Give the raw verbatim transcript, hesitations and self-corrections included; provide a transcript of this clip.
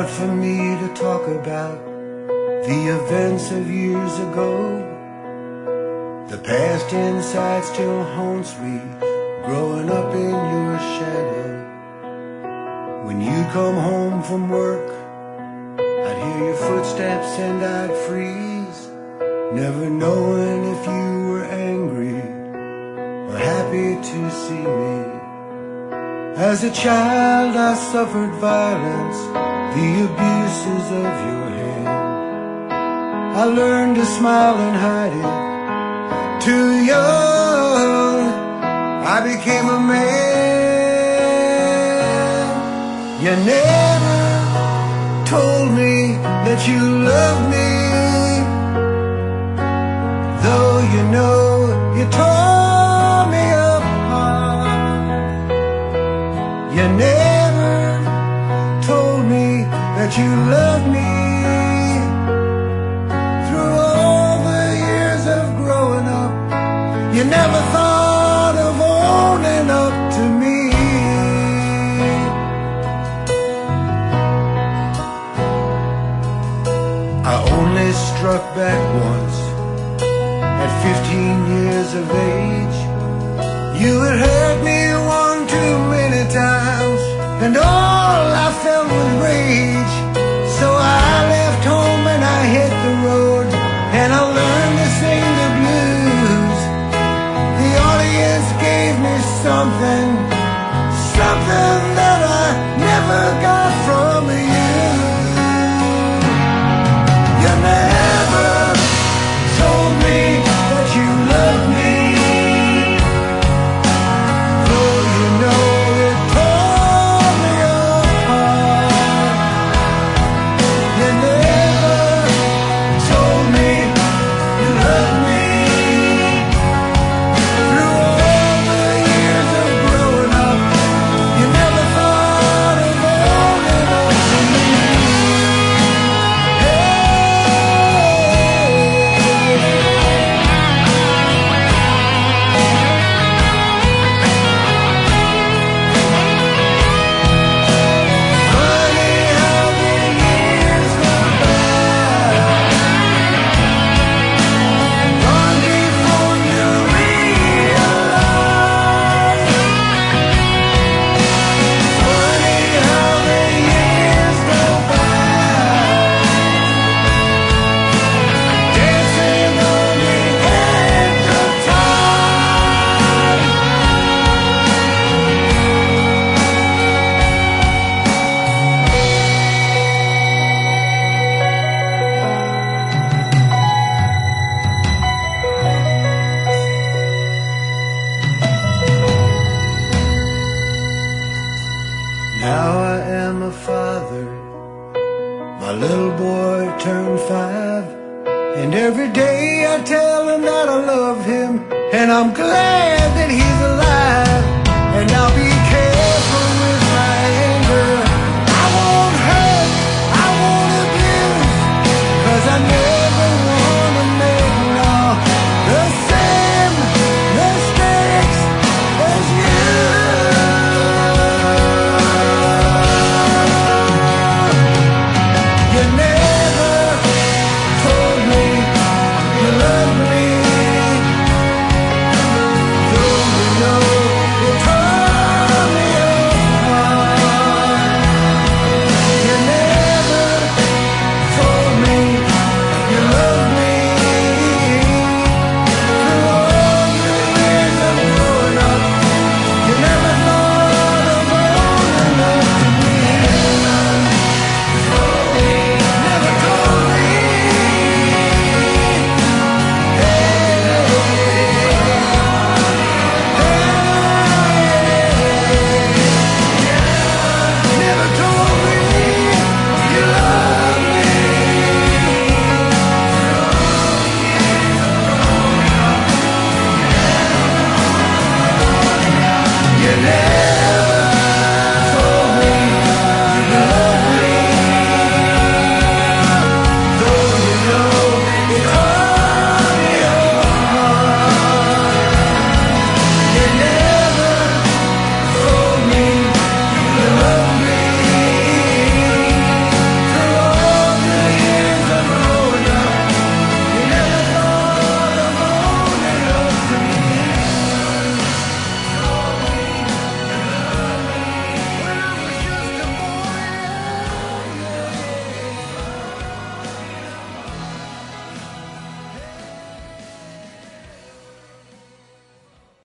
hard for me to talk about the events of years ago. The past inside still haunts me, growing up in your shadow. When you come home from work, I'd hear your footsteps and I'd freeze, never knowing if you were angry or happy to see me. As a child I suffered violence, the abuses of your hand. I learned to smile and hide it. Too young, I became a man. You never told me that you loved me, though you know you tore me apart. You never told me that you loved me. Through all the years of growing up, you never thought of owning up to me. I only struck back once, at fifteen years of age. You had hurt me one too many times, and all I felt was rage. So I left home and I hit the road, and I learned to sing the blues. The audience gave me something, something that I never got from you. You never told me that you loved me, though you know it tore me apart. You never told me you loved me. Through all the years of growing up, you never thought of owning up to me. Funny how the years go by, gone before you realize. Funny how the years go by, dancing on the edge of time. Now I am a father, my little boy turned five, and every day I tell him that I love him, and I'm glad that he's alive, and I'll be